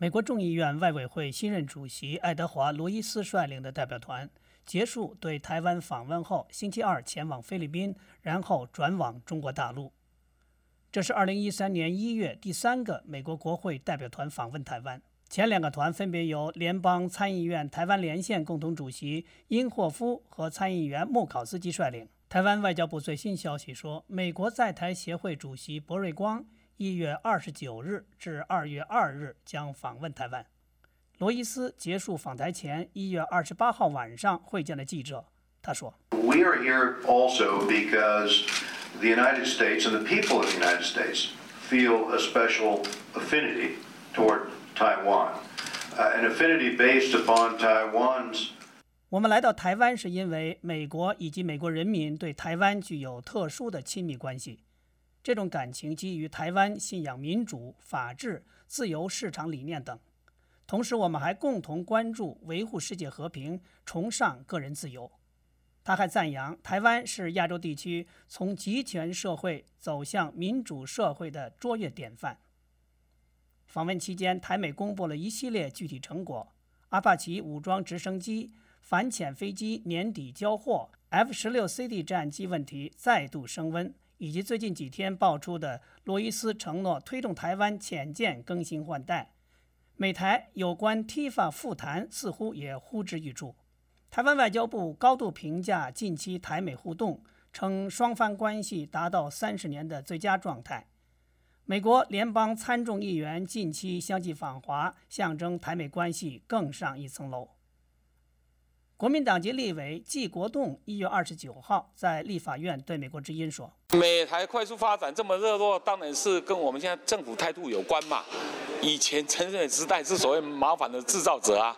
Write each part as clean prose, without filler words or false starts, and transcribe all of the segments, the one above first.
美国众议院外委会新任主席爱德华·罗伊斯率领的代表团结束对台湾访问后，星期二前往菲律宾，然后转往中国大陆。这是2013年1月第3个美国国会代表团访问台湾。前2个团分别由联邦参议院台湾连线共同主席殷霍夫和参议员穆考斯基率领。台湾外交部最新消息说，美国在台协会主席博瑞光1月29日至2月2日将访问台湾。罗伊斯结束访台前1月28号晚上会见了记者，他说 ：“We are here also because the United States and the people of the United States feel a special affinity toward Taiwan, an affinity based upon Taiwan's.” 我们来到台湾是因为美国以及美国人民对台湾具有特殊的亲密关系，这种感情基于台湾信仰民主、法治、自由市场理念等。同时，我们还共同关注维护世界和平，崇尚个人自由。他还赞扬台湾是亚洲地区从集权社会走向民主社会的卓越典范。访问期间，台美公布了一系列具体成果：阿帕奇武装直升机、反潜飞机年底交货、F-16CD 战机问题再度升温，以及最近几天爆出的罗伊斯承诺推动台湾潜舰更新换代。美台有关 TIFA 复谈似乎也呼之欲出。台湾外交部高度评价近期台美互动，称双方关系达到30年的最佳状态。美国联邦参众议员近期相继访华，象征台美关系更上一层楼。国民党籍立委纪国栋1月29号在立法院对美国之音说：“ 美台快速发展这么热络，当然是跟我们现在政府态度有关嘛。以前陈水时代是所谓麻烦的制造者啊，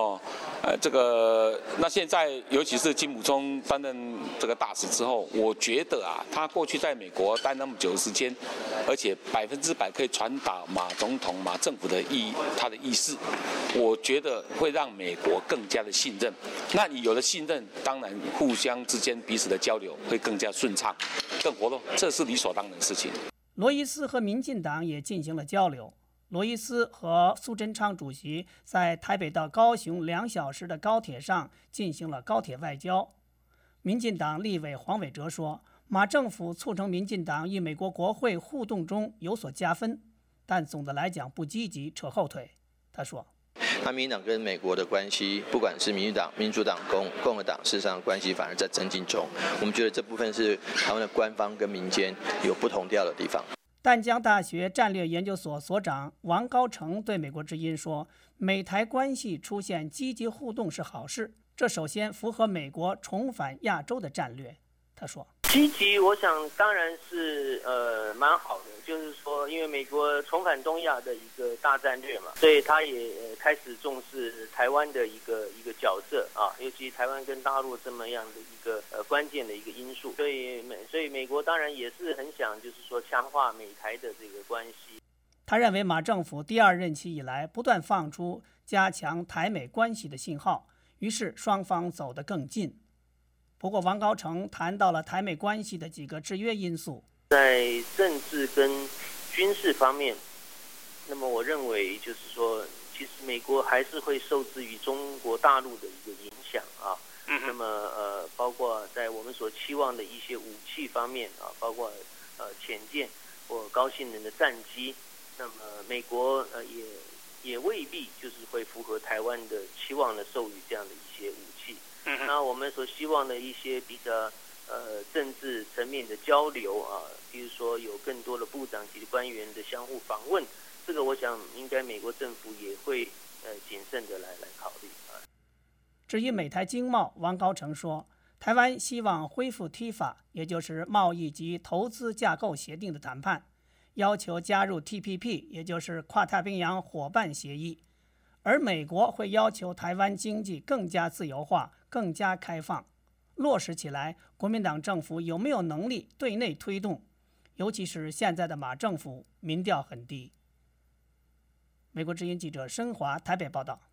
那现在尤其是金溥聪担任这个大使之后，我觉得啊，他过去在美国待那么久的时间，而且100%可以传达马总统、马政府的他的意思，我觉得会让美国更加的信任。那你有了信任，当然互相之间彼此的交流会更加顺畅、更活络，这是理所当然的事情。” 罗伊斯和民进党也进行了交流。罗伊斯和苏贞昌主席在台北到高雄2小时的高铁上进行了高铁外交。民进党立委黄伟哲说，马政府促成民进党与美国国会互动中有所加分，但总的来讲不积极，扯后腿。他说， 那民进党跟美国的关系，不管是民进党、民主党、共和党，事实上关系反而在增进中。我们觉得这部分是台湾的官方跟民间有不同调的地方。 淡江大学战略研究所所长王高成对美国之音说，美台关系出现积极互动是好事，这首先符合美国重返亚洲的战略。他说， 积极我想当然是蛮好的，就是说因为美国重返东亚的一个大战略嘛，所以他也开始重视台湾的一个角色啊，尤其台湾跟大陆这么样的一个关键的一个因素，所以美国当然也是很想就是说强化美台的这个关系。 他认为马政府第2任期以来不断放出加强台美关系的信号，于是双方走得更近。不过王高成谈到了台美关系的几个制约因素， 在政治跟军事方面，那么我认为就是说其实美国还是会受制于中国大陆的一个影响啊。那么包括在我们所期望的一些武器方面啊，包括潜舰或高性能的战机，那么美国也未必就是会符合台湾的期望的授予这样的一些武器。那我们所希望的一些比较政治层面的交流啊，比如说有更多的部长级的官员的相互访问，这个我想应该美国政府也会谨慎的来考虑啊。 至于美台经贸，王高成说，台湾希望恢复 TIFA， 也就是贸易及投资架构协定的谈判，要求加入 TPP， 也就是跨太平洋伙伴协议。而美国会要求台湾经济更加自由化、更加开放，落实起来，国民党政府有没有能力对内推动？尤其是现在的马政府民调很低。美国之音记者申华台北报道。